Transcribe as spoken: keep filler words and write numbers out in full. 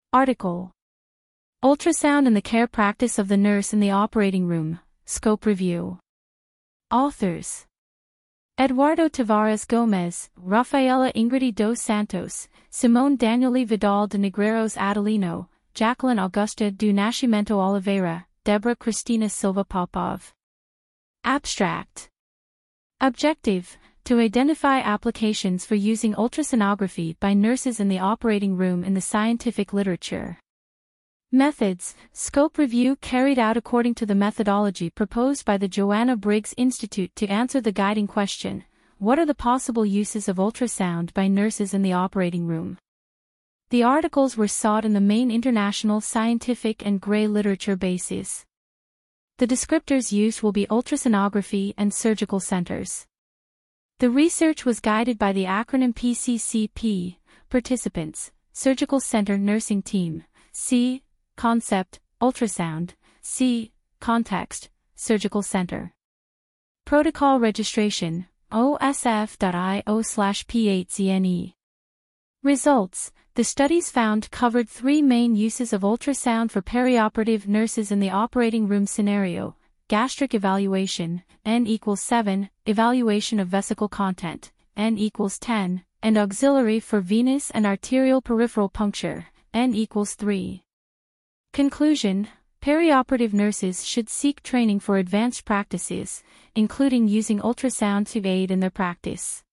Article: Ultrasound and the Care Practice of the Nurse in the Operating Room, Scope Review. Authors: Eduardo Tavares Gomez, Rafaela Ingrid dos Santos, Simone Daniele Vidal de Negreiros Adelino, Jacqueline Augusta do Nascimento Oliveira, Deborah Cristina Silva Popov. Abstract: Objective: to identify applications for using ultrasonography by nurses in the operating room in the scientific literature. Methods: scope review carried out according to the methodology proposed by the Joanna Briggs Institute to answer the guiding question, what are the possible uses of ultrasound by nurses in the operating room? The articles were sought in the main international scientific and Gray literature bases. The descriptors used will be ultrasonography and surgical centers. The research was guided by the acronym P C C P, Participants, Surgical Center Nursing Team, C, Concept, Ultrasound, C, Context, Surgical Center. Protocol Registration, O S F dot I O slash P eight Z N E. Results: the studies found covered three main uses of ultrasound for perioperative nurses in the operating room scenario: gastric evaluation, N equals seven, evaluation of vesicle content, N equals ten, and auxiliary for venous and arterial peripheral puncture, N equals three. Conclusion: perioperative nurses should seek training for advanced practices, including using ultrasound to aid in their practice.